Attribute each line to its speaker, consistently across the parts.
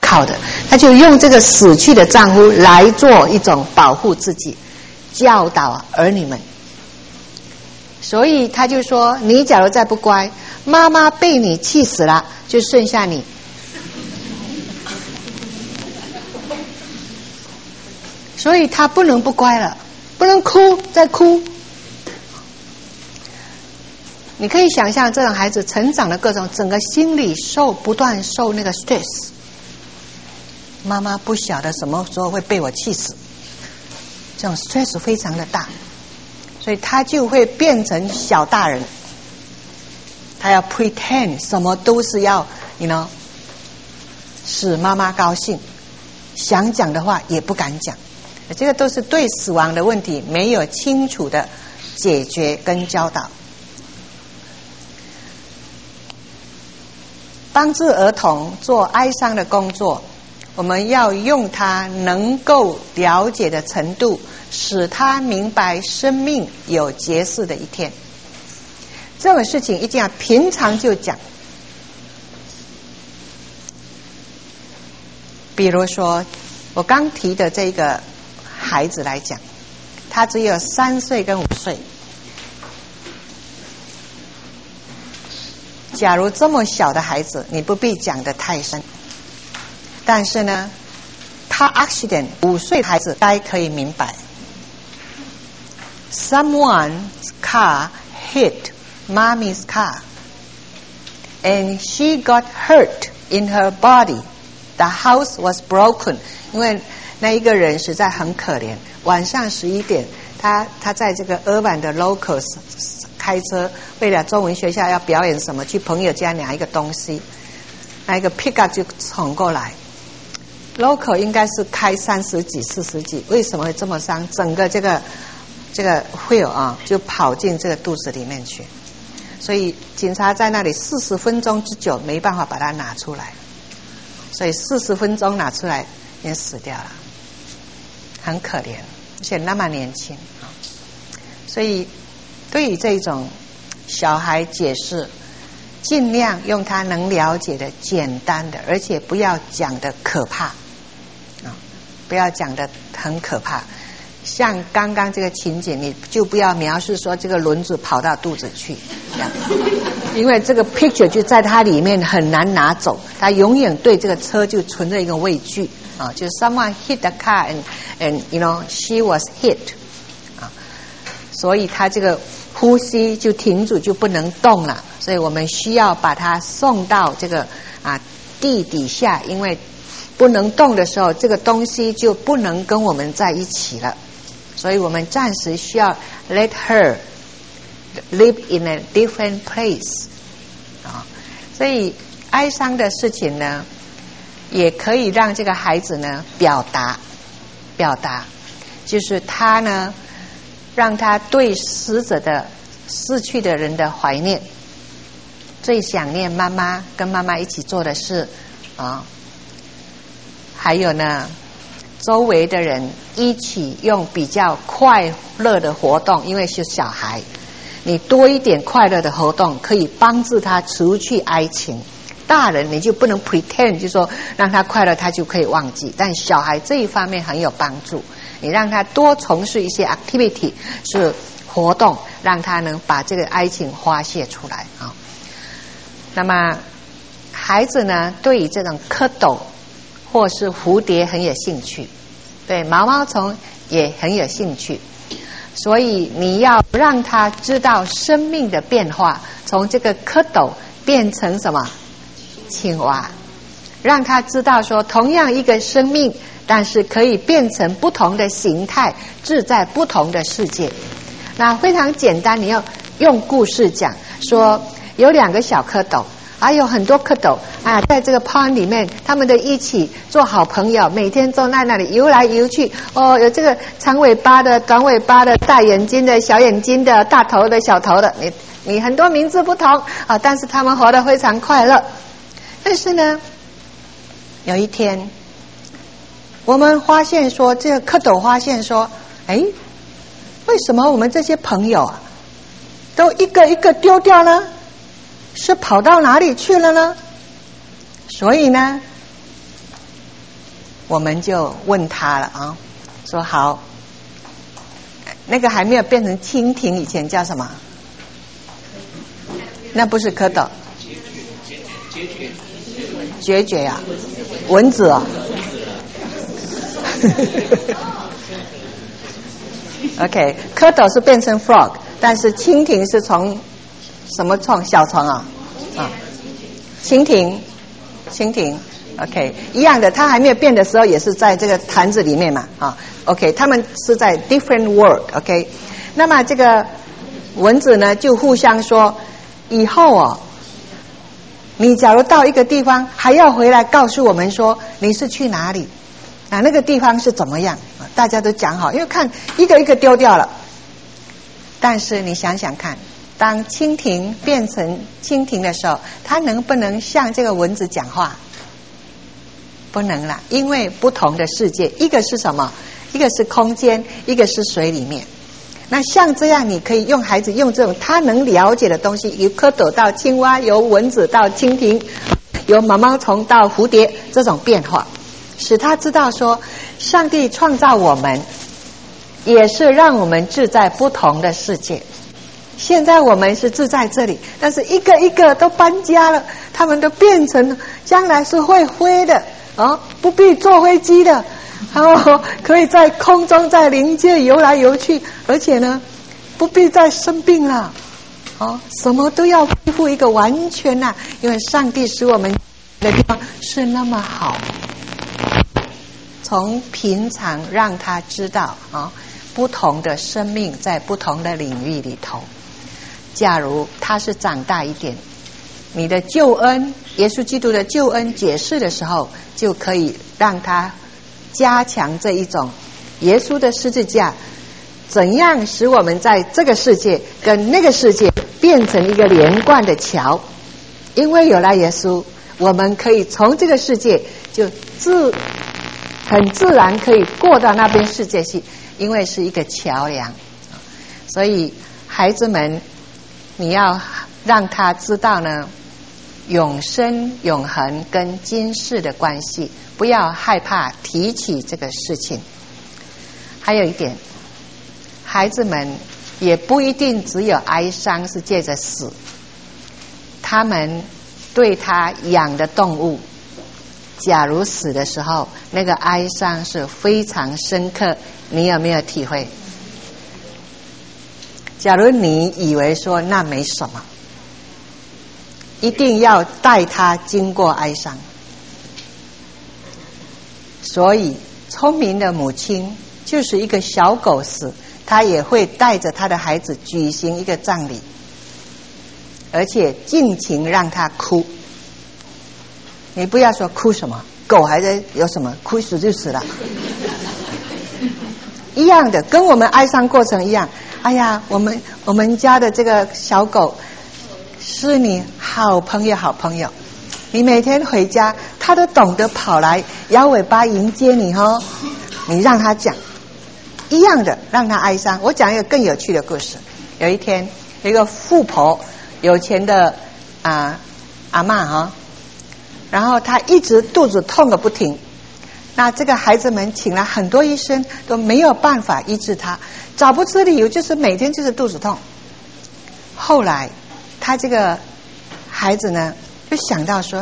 Speaker 1: 考的，他就用这个死去的丈夫来做一种保护自己，教导儿女们。所以他就说，你假如再不乖，妈妈被你气死了，就剩下你。所以他不能不乖了，不能哭，再哭。你可以想象这种孩子成长的各种，整个心理不断受那个 stress。妈妈不晓得什么时候会被我气死，这种 stress 非常的大，所以他就会变成小大人，他要 pretend 什么都是要使妈妈高兴，想讲的话也不敢讲。这个都是对死亡的问题没有清楚的解决跟教导。帮助儿童做哀伤的工作，我们要用他能够了解的程度，使他明白生命有结束的一天。这种事情一定要平常就讲。比如说我刚提的这个孩子来讲，他只有3岁跟5岁。假如这么小的孩子，你不必讲得太深，但是呢 car accident 5岁的孩子该可以明白。 Someone's car hit mommy's car and she got hurt in her body. The house was broken. 因为那一个人实在很可怜，晚上11点他在这个urban的 locals 开车，为了中文学校要表演什么，去朋友家拿一个东西，那一个 pickup 就冲过来， local 应该是开30几40几，为什么会这么伤？整个这个 wheel 就跑进这个肚子里面去，所以警察在那里40分钟之久没办法把它拿出来，所以40分钟拿出来也死掉了，很可怜，而且那么年轻。所以对于这种小孩解释，尽量用他能了解的简单的，而且不要讲的可怕不要讲的很可怕。像刚刚这个情景，你就不要描述说这个轮子跑到肚子去，这样因为这个 picture 就在它里面很难拿走，他永远对这个车就存着一个畏惧就是 someone hit the car and she was hit所以他这个呼吸就停住，就不能动了，所以我们需要把他送到这个地底下，因为不能动的时候，这个东西就不能跟我们在一起了，所以我们暂时需要 let her live in a different place 所以哀伤的事情呢，也可以让这个孩子呢表达，就是他呢让他对死者的逝去的人的怀念，最想念妈妈跟妈妈一起做的事还有呢周围的人一起用比较快乐的活动，因为是小孩，你多一点快乐的活动可以帮助他除去哀情。大人你就不能 pretend 就说让他快乐他就可以忘记，但小孩这一方面很有帮助，你让他多从事一些 activity 是活动，让他能把这个哀情发泄出来那么孩子呢对于这种蝌蚪或是蝴蝶很有兴趣，对毛毛虫也很有兴趣，所以你要让他知道生命的变化，从这个蝌蚪变成什么青蛙，让他知道说同样一个生命，但是可以变成不同的形态，志在不同的世界。那非常简单，你要用故事讲，说有2个小蝌蚪，还有很多蝌蚪在这个 pond 里面，他们的一起做好朋友，每天都在那里游来游去有这个长尾巴的、短尾巴的、大眼睛的、小眼睛的、大头的、小头的，你很多名字不同但是他们活得非常快乐。但是呢有一天我们发现说，这个蝌蚪发现说为什么我们这些朋友都一个一个丢掉呢？是跑到哪里去了呢？所以呢我们就问他了啊，说好，那个还没有变成蜻蜓以前叫什么？那不是蝌蚪，决绝啊，蚊子啊。OK， 蝌蚪是变成 frog， 但是蜻蜓是从什么创？小虫啊，蜻蜓 ，OK， 一样的，它还没有变的时候也是在这个坛子里面嘛，OK， 它们是在 different world，OK， 那么这个蚊子呢就互相说，以后你假如到一个地方还要回来告诉我们说你是去哪里，那个地方是怎么样，大家都讲好，因为看一个一个丢掉了。但是你想想看，当蜻蜓变成蜻蜓的时候，它能不能像这个蚊子讲话？不能了，因为不同的世界，一个是什么？一个是空间，一个是水里面。那像这样，你可以用孩子用这种他能了解的东西，由蝌蚪到青蛙，由蚊子到蜻蜓，由毛毛虫到蝴蝶，这种变化，使他知道说，上帝创造我们也是让我们住在不同的世界。现在我们是住在这里，但是一个一个都搬家了，他们都变成将来是会飞的不必坐飞机的可以在空中在灵界游来游去，而且呢不必再生病了什么都要恢复一个完全因为上帝使我们的地方是那么好，从平常让他知道不同的生命在不同的领域里头。假如他是长大一点，你的救恩，耶稣基督的救恩解释的时候，就可以让他加强这一种耶稣的十字架怎样使我们在这个世界跟那个世界变成一个连贯的桥。因为有了耶稣，我们可以从这个世界就很自然可以过到那边世界去，因为是一个桥梁。所以孩子们，你要让他知道呢，永生永恒跟今世的关系，不要害怕提起这个事情。还有一点，孩子们也不一定只有哀伤是借着死，他们对他养的动物假如死的时候，那个哀伤是非常深刻，你有没有体会？假如你以为说那没什么，一定要带他经过哀伤。所以聪明的母亲，就是一个小狗死，她也会带着她的孩子举行一个葬礼，而且尽情让他哭。你不要说哭什么，狗还在有什么，哭死就死了一样的，跟我们哀伤过程一样。哎呀，我们家的这个小狗是你好朋友，你每天回家它都懂得跑来摇尾巴迎接你你让它讲一样的，让它哀伤。我讲一个更有趣的故事。有一天，有一个富婆，有钱的阿嬷然后她一直肚子痛个不停，那这个孩子们请了很多医生都没有办法医治她，找不出理由，就是每天就是肚子痛。后来他这个孩子呢就想到说，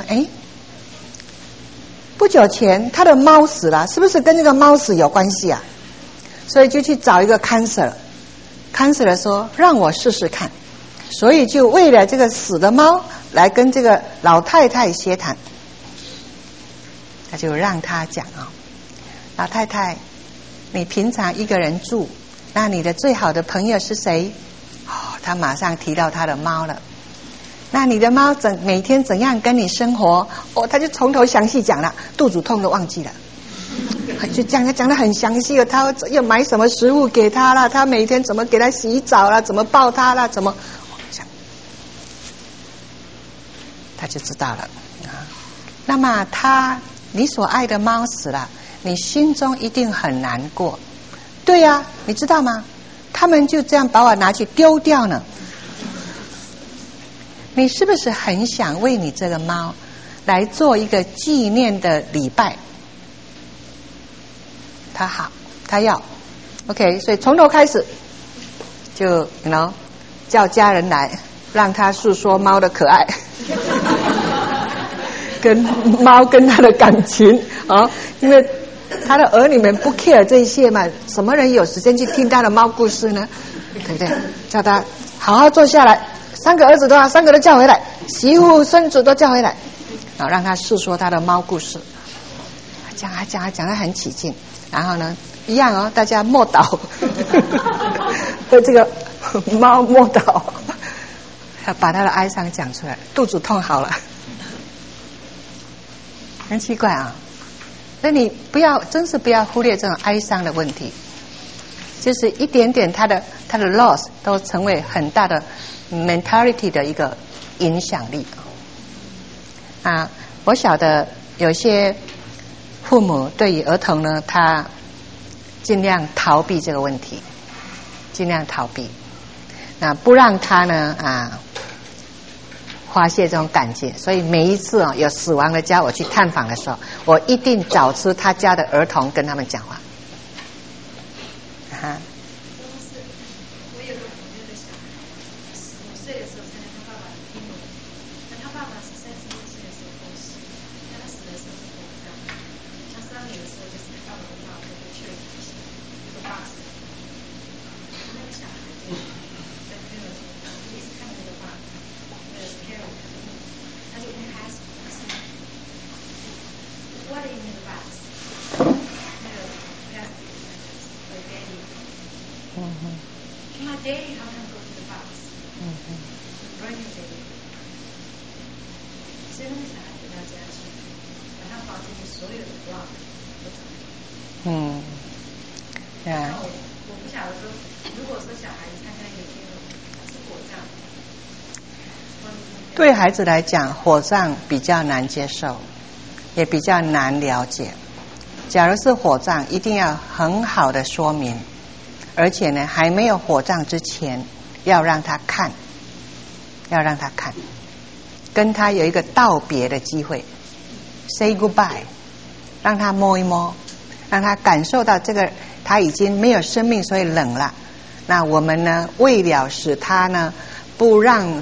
Speaker 1: 不久前他的猫死了，是不是跟这个猫死有关系啊？所以就去找一个 counselor 说让我试试看，所以就为了这个死的猫来跟这个老太太协谈。他就让他讲老太太，你平常一个人住，那你的最好的朋友是谁？他马上提到他的猫了。那你的猫每天怎样跟你生活？他就从头详细讲了，肚子痛都忘记了，就讲得很详细了。他要买什么食物给他了，他每天怎么给他洗澡了，怎么抱他了，怎么他就知道了那么你所爱的猫死了，你心中一定很难过。对呀，你知道吗？他们就这样把我拿去丢掉呢。你是不是很想为你这个猫来做一个纪念的礼拜？ 他好，他要 OK， 所以从头开始就叫家人来，让他诉说猫的可爱，跟猫跟他的感情啊，因为他的儿女们不 care 这些嘛，什么人有时间去听他的猫故事呢？对不对？叫他好好坐下来，3个儿子3个都叫回来，媳妇孙子都叫回来，让他诉说他的猫故事，讲得很起劲。然后呢，一样大家默祷，和这个猫默祷，把他的哀伤讲出来，肚子痛好了，很奇怪啊。所以你真是不要忽略这种哀伤的问题，就是一点点他的 loss 都成为很大的 mentality 的一个影响力啊。我晓得有些父母对于儿童呢，他尽量逃避这个问题，尽量逃避，不让他呢发泄这种感觉。所以每一次有死亡的家我去探访的时候，我一定找出他家的儿童跟他们讲话。
Speaker 2: 我有个朋友的小孩，5岁的时候参加他爸爸的婚礼，那他爸爸是36岁的时候过世，但他死的时候是火葬。像丧礼的时候，就是他爸爸跟妈妈都会确认一下，一个 box。那个小孩就在朋友说，他第一次看到那个 box， 那个 Carol， 他就问他说 What is in the box？ 那个 Pastor 和 Daddy。My daddy how come go to the box? Burn your daddy. 所以那个小孩回到家去，把他房间里所有的 block 都找到。那我不晓得说，如果说小孩子参加一个节目是火葬，
Speaker 1: 对孩子来讲，火葬比较难接受，也比较难了解。假如是火葬，一定要很好的说明。而且呢，还没有火葬之前，要让他看，跟他有一个道别的机会 ，say goodbye， 让他摸一摸，让他感受到这个他已经没有生命，所以冷了。那我们呢，为了使他呢不让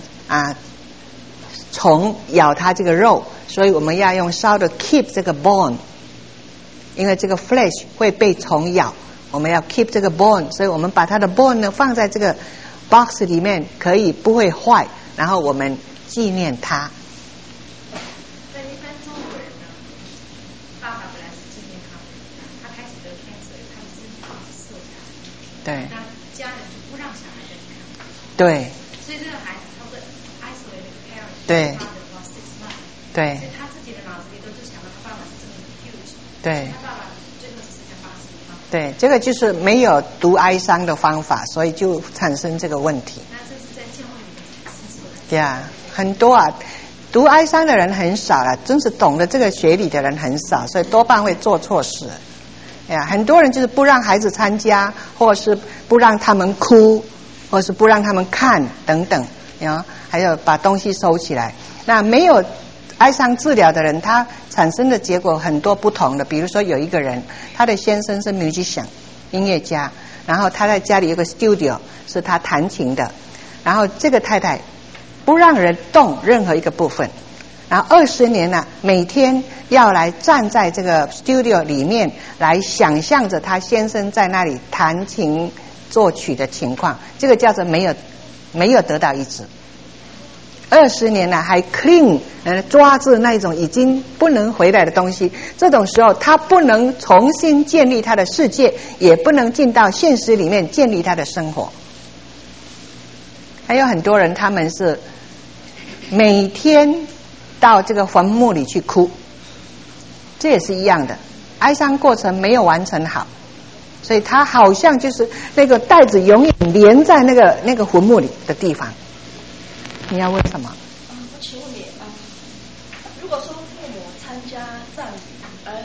Speaker 1: 虫咬他这个肉，所以我们要用烧的 keep 这个 bone， 因为这个 flesh 会被虫咬。我们要 keep 这个 bone， 所以我们把它的 bone 呢放在这个 box 里面，可以不会坏，然后我们纪念他。
Speaker 2: 在一般中国人呢，爸爸本来是健健康康，他开始得 cancer， 他的身体是受伤，
Speaker 1: 对，
Speaker 2: 那家人就不让小孩再去看，
Speaker 1: 对，
Speaker 2: 所以这个孩子他会 isolated parent，
Speaker 1: 对，
Speaker 2: for 6 months，
Speaker 1: 对，
Speaker 2: 所以他自己的脑子里都就想到他爸爸是这么 huge，
Speaker 1: 对，
Speaker 2: 他爸爸最后只是在85磅。
Speaker 1: 对，这个就是没有读哀伤的方法，所以就产生这个问题。
Speaker 2: 那这是在教会里面产生出来的。
Speaker 1: 对啊，很多读哀伤的人很少了，真是懂得这个学理的人很少，所以多半会做错事。很多人就是不让孩子参加，或是不让他们哭，或是不让他们看等等，还有把东西收起来。那没有哀伤治疗的人，他产生的结果很多不同的。比如说有一个人，他的先生是 musician 音乐家，然后他在家里有个 studio 是他弹琴的，然后这个太太不让人动任何一个部分，然后20年了，每天要来站在这个 studio 里面来想象着他先生在那里弹琴作曲的情况，这个叫做没有得到医治。20年了还 clean 抓住那种已经不能回来的东西，这种时候他不能重新建立他的世界，也不能进到现实里面建立他的生活。还有很多人他们是每天到这个坟墓里去哭，这也是一样的，哀伤过程没有完成好，所以他好像就是那个袋子永远连在那个坟墓里的地方。你要问什么？
Speaker 3: 我请问你，如果说父母参加葬礼，而这种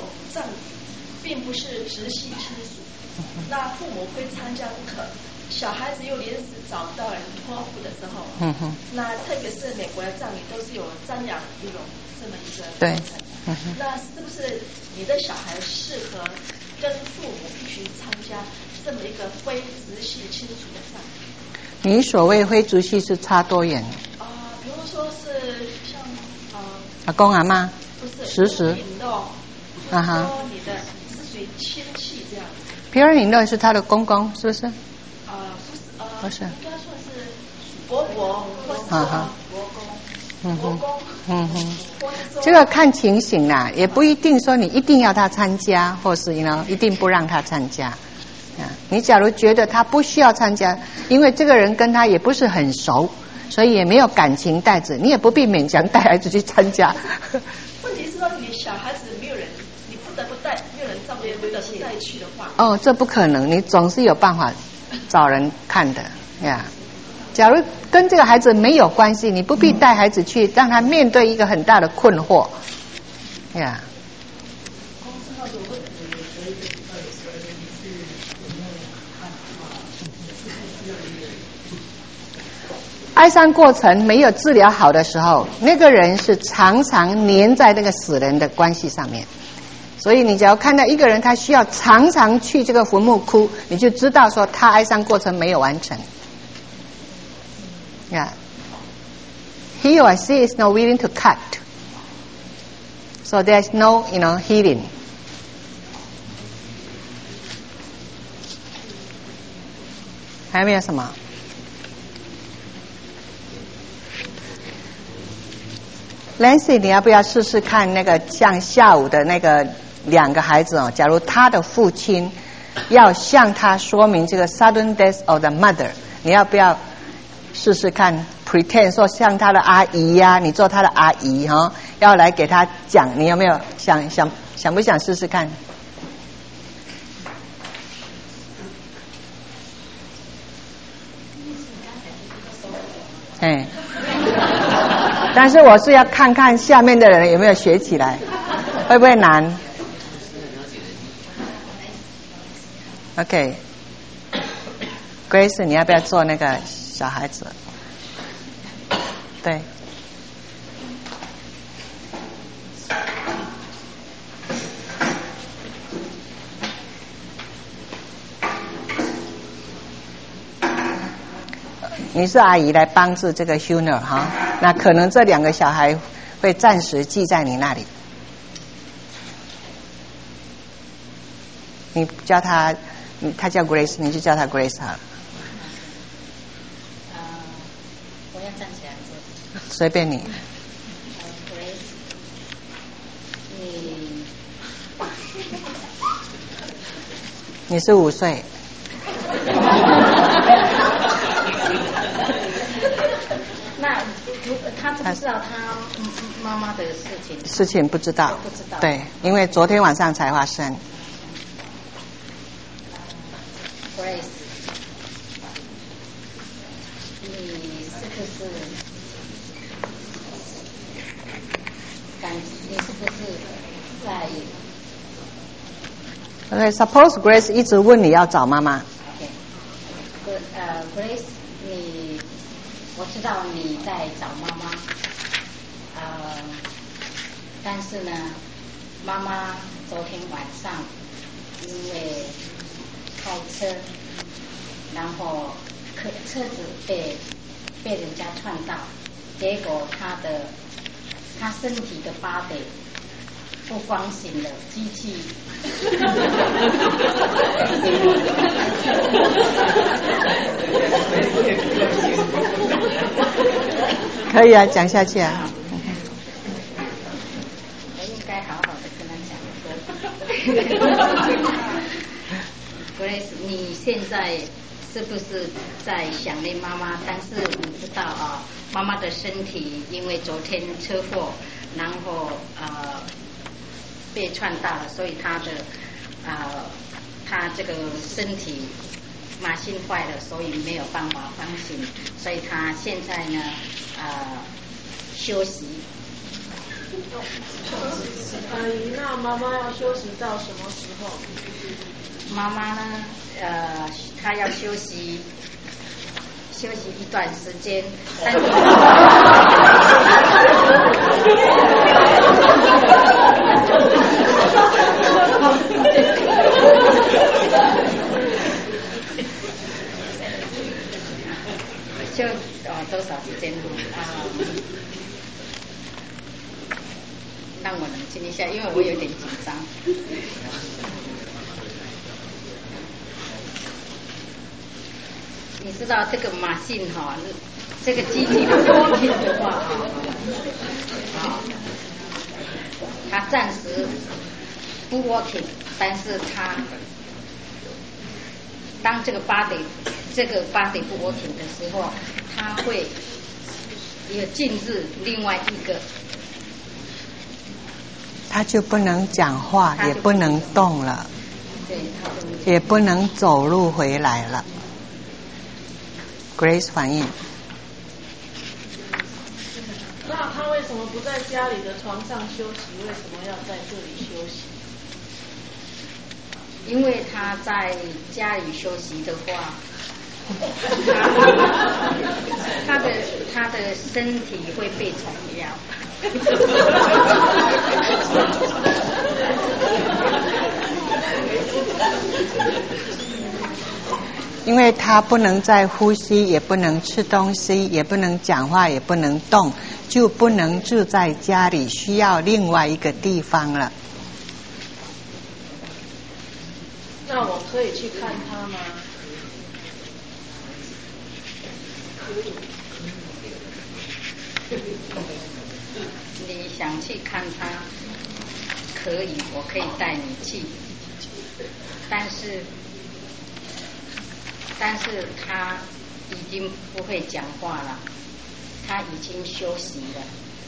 Speaker 3: 葬礼并不是直系亲属，那父母会参加不可。小孩子又临时找不到人托付的时候，那特别是美国的葬礼都是有瞻仰遗容这么一个过程，那是不是你的小孩适合跟父母必须参加这么一个非直系亲属的葬礼？
Speaker 1: 你所谓非直系是差多远？
Speaker 3: 比如说是像
Speaker 1: 阿公阿妈，
Speaker 3: 不是
Speaker 1: 实时
Speaker 3: 引漏，就是说你的是属于亲戚这样子。
Speaker 1: 比如引漏是他的公公，是不是？不是，
Speaker 3: 应该算是伯伯或是伯公，
Speaker 1: 这个看情形啦，也不一定说你一定要他参加，或是一定不让他参加。你假如觉得他不需要参加，因为这个人跟他也不是很熟，所以也没有感情带着，你也不必勉强带孩子去参加。
Speaker 3: 问题是说你小孩子没有人，你不得不带，没有人照顾，不得不带去的话，
Speaker 1: 这不可能，你总是有办法找人看的呀。假如跟这个孩子没有关系，你不必带孩子去，让他面对一个很大的困惑呀。哀伤过程没有治疗好的时候，那个人是常常黏在那个死人的关系上面。所以你只要看到一个人他需要常常去这个坟墓哭，你就知道说他哀伤过程没有完成。He or she is not willing to cut, so there's no, healing. 还没有什么？Nancy， 你要不要试试看那个像下午的那个2个孩子哦？假如他的父亲要向他说明这个 sudden death of the mother， 你要不要试试看 pretend 说像他的阿姨呀，你做他的阿姨要来给他讲，你有没有想不想试试看？但是我是要看看下面的人有没有学起来，会不会难 ？OK， Grace， 你要不要做那个小孩子？对。你是阿姨来帮助这个 Huner 那可能这2个小孩会暂时记在你那里。你叫他，他叫 Grace， 你就叫他 Grace 好了。
Speaker 4: 我要站起来做。
Speaker 1: 随便你。
Speaker 4: Grace，
Speaker 1: 你是5岁。
Speaker 4: 那他知不知道他妈妈的事情？
Speaker 1: 事情不知道。
Speaker 4: 不知道。
Speaker 1: 对，因为昨天晚上才发生。
Speaker 4: Grace， 你是不是在
Speaker 1: ？Suppose Grace 一直问你要找妈妈。
Speaker 4: Grace， 我知道你在找妈妈，但是呢，妈妈昨天晚上因为开车，然后车子被人家撞到，结果他身体的body不光醒了，机器
Speaker 1: 可以啊，讲下去啊。
Speaker 4: 我应该好好的跟他讲说Grace， 你现在是不是在想念妈妈？但是你知道妈妈的身体因为昨天车祸，然后被撞到了，所以她这个身体麻心坏了，所以没有办法放行，所以她现在呢休息。
Speaker 5: 阿姨，那妈妈要休息到什么时候？
Speaker 4: 妈妈呢，她要休息一段时间，但是就多少时间让我冷静一下，因为我有点紧张。你知道这个马信哈，这个机器的多品的话它暂时不 working， 但是它当这个 body 不 working 的时候，它会也进入另外一个，
Speaker 1: 他就不能讲话，也不能动了，
Speaker 4: 对，
Speaker 1: 也不能走路回来了。Grace 反应。
Speaker 5: 那他为什么不在家里的床上休息？为什么要在这里休息？
Speaker 4: 因为他在家里休息的话，他的身体会被虫咬。
Speaker 1: 因为他不能再呼吸，也不能吃东西，也不能讲话，也不能动，就不能住在家里，需要另外一个地方了。
Speaker 5: 那我可以去看他吗？
Speaker 4: 你想去看他，可以，我可以带你去，但是他已经不会讲话了，他已经休息了。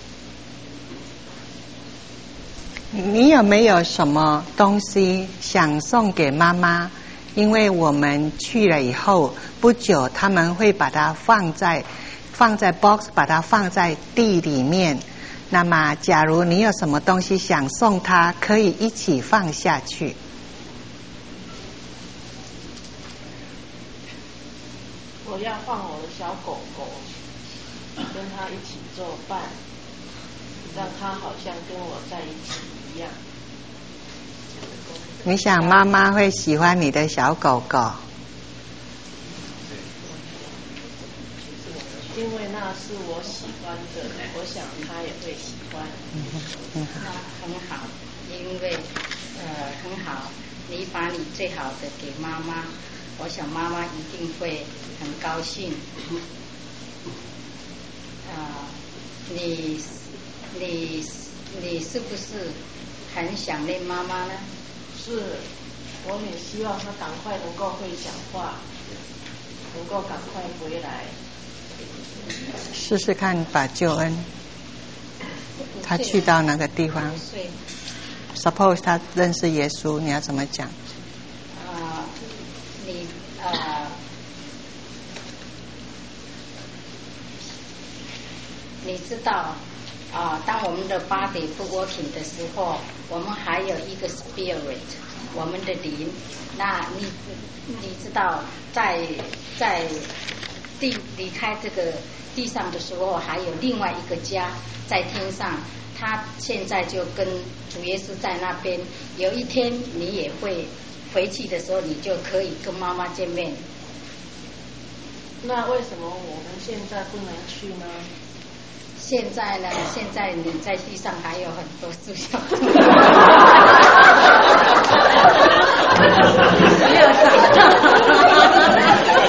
Speaker 1: 你有没有什么东西想送给妈妈？因为我们去了以后不久，他们会把它放在 box， 把它放在地里面。那么假如你有什么东西想送他，可以一起放下去。
Speaker 5: 我要放我的小狗狗，跟他一起作伴，让他好像跟我在一起一样。
Speaker 1: 你想妈妈会喜欢你的小狗狗？
Speaker 5: 因为那是我喜欢的，我想他也会喜欢。
Speaker 4: 那很好，因为很好，你把你最好的给妈妈，我想妈妈一定会很高兴。你是不是很想念妈妈呢？
Speaker 5: 是，我也希望他赶快能够会讲话，能够赶快回来。
Speaker 1: 试试看把救恩，他去到哪个地方 ？Suppose 他认识耶稣，你要怎么讲？
Speaker 4: 你知道当我们的 body 不 working 的时候，我们还有一个 spirit， 我们的灵。那你知道在离开这个地上的时候，还有另外一个家在天上。他现在就跟主耶稣在那边。有一天你也会回去的时候，你就可以跟妈妈见面。
Speaker 5: 那为什么我们现在不能去呢？
Speaker 4: 现在呢？现在你在地上还有很多事要做。没有想到。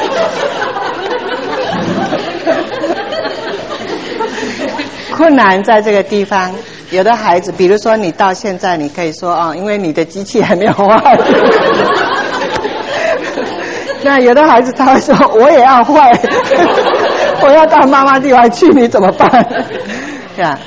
Speaker 1: 困难在这个地方，有的孩子，比如说你到现在，你可以说因为你的机器还没有坏。那有的孩子他会说，我也要坏，我要到妈妈地方去，你怎么办？对吧？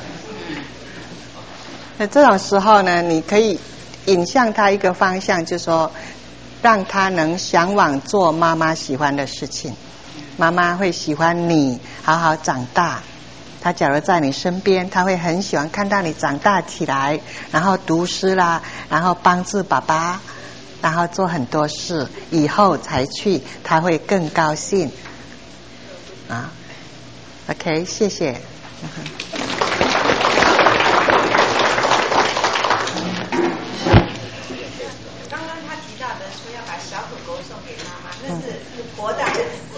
Speaker 1: 那这种时候呢，你可以引向他一个方向，就是说，让他能向往做妈妈喜欢的事情。妈妈会喜欢你好好长大， 他假如在你身边，他会很喜欢看到你长大起来，然后读诗啦，然后帮助爸爸，然后做很多事，以后才去，他会更高兴啊。OK， 谢谢。
Speaker 6: 刚刚他提到的说要把小狗狗送给妈妈，那是活的。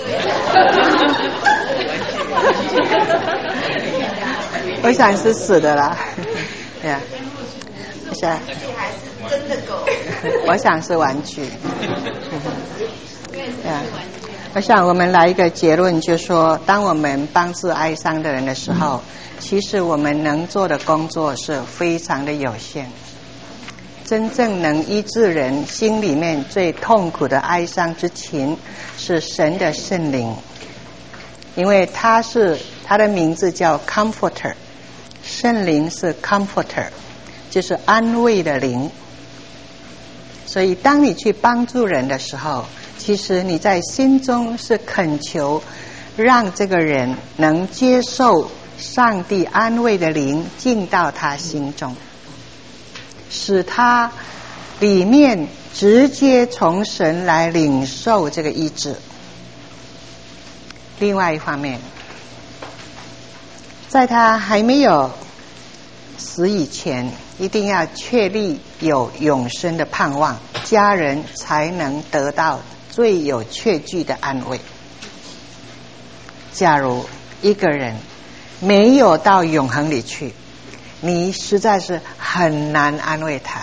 Speaker 1: 我想是死的啦，对呀，我想
Speaker 6: 还是真的狗。
Speaker 1: 我想是玩具。对呀，我想我们来一个结论，就是说，当我们帮助哀伤的人的时候，其实我们能做的工作是非常的有限。真正能医治人心里面最痛苦的哀伤之情，是神的圣灵，因为他的名字叫 Comforter， 圣灵是 Comforter， 就是安慰的灵。所以当你去帮助人的时候，其实你在心中是恳求让这个人能接受上帝安慰的灵进到他心中，使他里面直接从神来领受这个医治。另外一方面，在他还没有死以前，一定要确立有永生的盼望，家人才能得到最有确据的安慰。假如一个人没有到永恒里去，你实在是很难安慰他，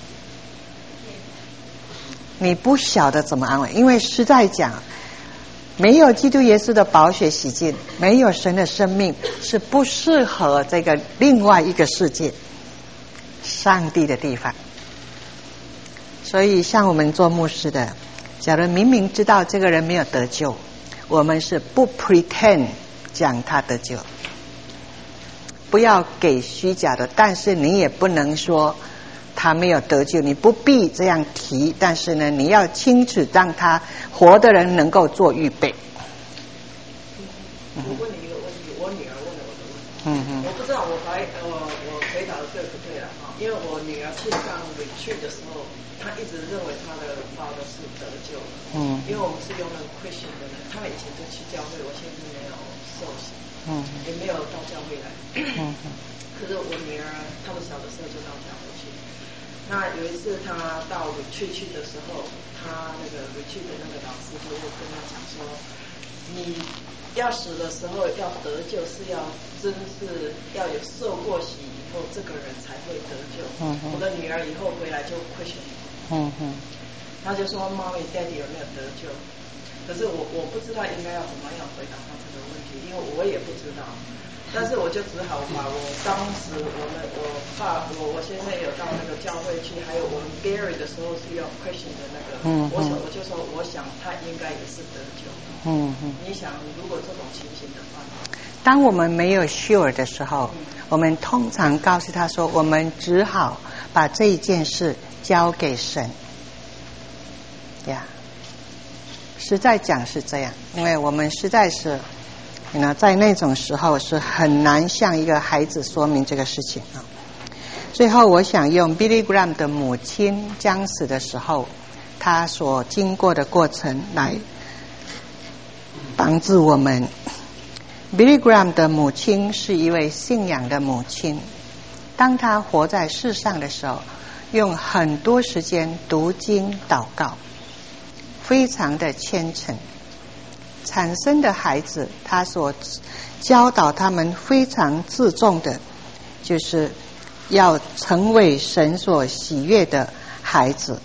Speaker 1: 你不晓得怎么安慰，因为实在讲，没有基督耶稣的宝血洗净，没有神的生命，是不适合这个另外一个世界，上帝的地方。所以像我们做牧师的，假如明明知道这个人没有得救，我们是不 pretend 讲他得救，不要给虚假的，但是你也不能说他没有得救，你不必这样提，但是呢，你要清楚让他活的人能够做预备。
Speaker 5: 我问你一个问题，我女儿问了我的问题，我不知道我回答的对不对了哈，因为我女儿去上retreat的时候，她一直认为她的father是得救的，因为我们是用那个 Christian 的人，他们以前就去教会，我现在没有受洗，也没有到教会来，可是我女儿他们小的时候就到教会去。那有一次他到retreat去的时候，他那个retreat的那个老师就会跟他讲说，你要死的时候要得救，是要真是要有受过洗以后，这个人才会得救。我的女儿以后回来就question，他就说妈咪 daddy 有没有得救？可是我不知道应该要怎么样回答他这个问题，因为我也不知道。但是我就只好把我当时我先生有到那个教会去，还有我们 bury 的时候是要 question 的那个，我就说我想他应该也是得救。你想如果这种情形的话，
Speaker 1: 当我们没有 sure 的时候，我们通常告诉他说，我们只好把这一件事交给神呀。实在讲是这样，因为我们实在是在那种时候是很难向一个孩子说明这个事情啊。最后我想用 Billy Graham 的母亲将死的时候他所经过的过程来帮助我们。Billy Graham 的母亲是一位信仰的母亲，当他活在世上的时候，用很多时间读经祷告，非常的虔诚。产生的孩子，他所教导他们非常自重的，就是要成为神所喜悦的孩子。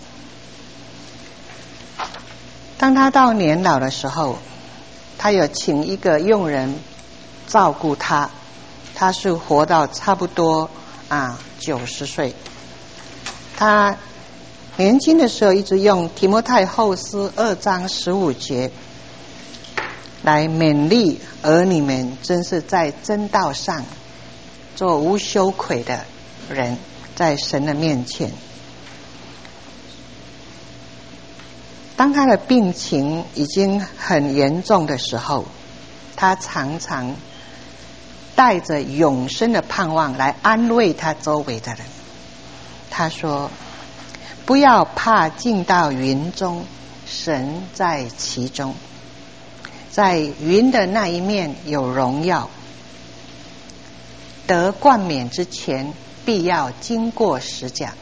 Speaker 1: 当他到年老的时候，他有请一个佣人照顾他，他是活到差不多90岁。他年轻的时候一直用提摩太后书2章15节来勉励儿女们，真是在真道上做无羞愧的人，在神的面前。当他的病情已经很严重的时候，他常常带着永生的盼望来安慰他周围的人。他说，不要怕进到云中，神在其中，在云的那一面有荣耀，得冠冕之前必要经过十架。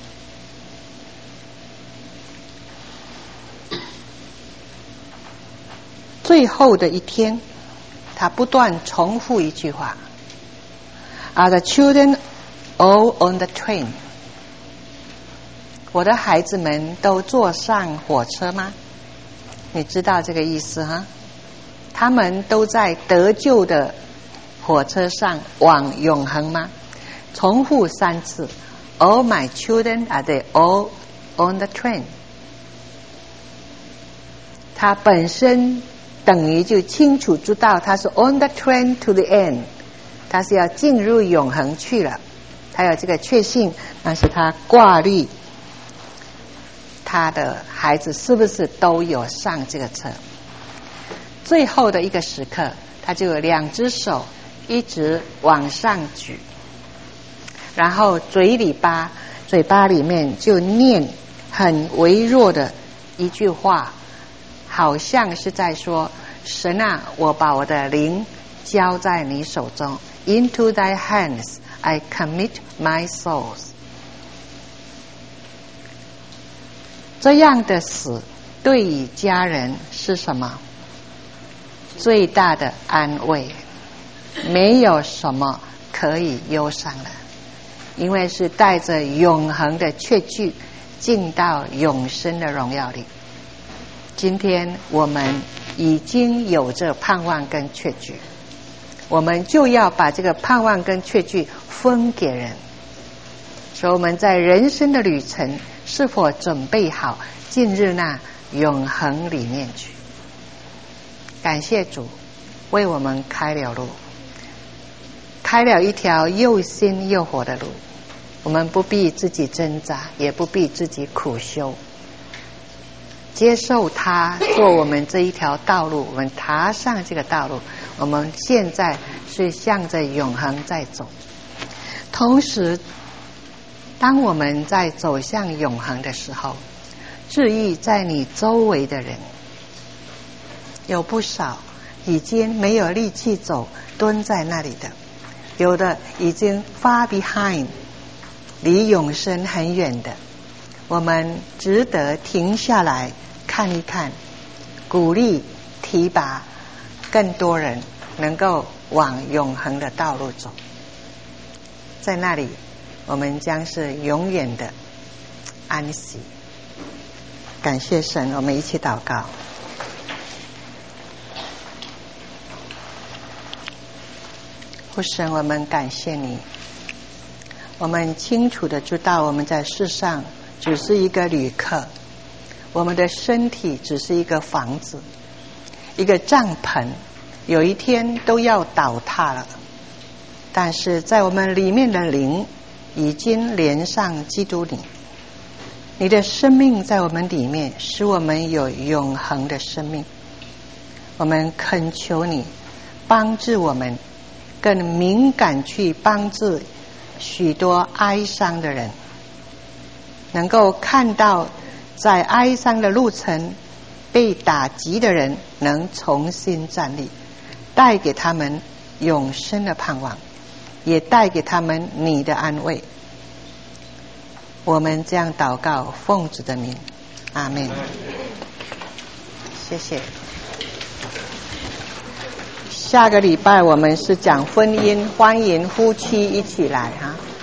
Speaker 1: 最后的一天，他不断重复一句话 ：Are the children all on the train？ 我的孩子们都坐上火车吗？你知道这个意思哈？他们都在得救的火车上往永恒吗？重复3次 ：All my children, are they all on the train？ 他本身等于就清楚知道他是 on the train to the end， 他是要进入永恒去了，他有这个确信，但是他挂虑他的孩子是不是都有上这个车。最后的一个时刻，他就有2只手一直往上举，然后嘴巴里面就念很微弱的一句话，好像是在说，神啊，我把我的灵交在你手中， Into thy hands I commit my souls。 这样的死对于家人是什么？最大的安慰，没有什么可以忧伤了，因为是带着永恒的确据进到永生的荣耀里。今天我们已经有这盼望跟确据，我们就要把这个盼望跟确据分给人。所以我们在人生的旅程是否准备好进入那永恒里面去？感谢主为我们开了路，开了一条又新又活的路，我们不必自己挣扎，也不必自己苦修，接受他做我们这一条道路，我们踏上这个道路，我们现在是向着永恒在走。同时当我们在走向永恒的时候，注意在你周围的人有不少已经没有力气走，蹲在那里的，有的已经 far behind， 离永生很远的，我们值得停下来看一看，鼓励提拔更多人能够往永恒的道路走。在那里我们将是永远的安息。感谢神，我们一起祷告。父神，我们感谢你，我们清楚的知道我们在世上只是一个旅客，我们的身体只是一个房子，一个帐篷，有一天都要倒塌了，但是在我们里面的灵已经连上基督里，你的生命在我们里面，使我们有永恒的生命。我们恳求你帮助我们更敏感去帮助许多哀伤的人，能够看到在哀伤的路程被打击的人能重新站立，带给他们永生的盼望，也带给他们你的安慰。我们这样祷告，奉主的名，阿们。谢谢。下个礼拜我们是讲婚姻，欢迎夫妻一起来哈。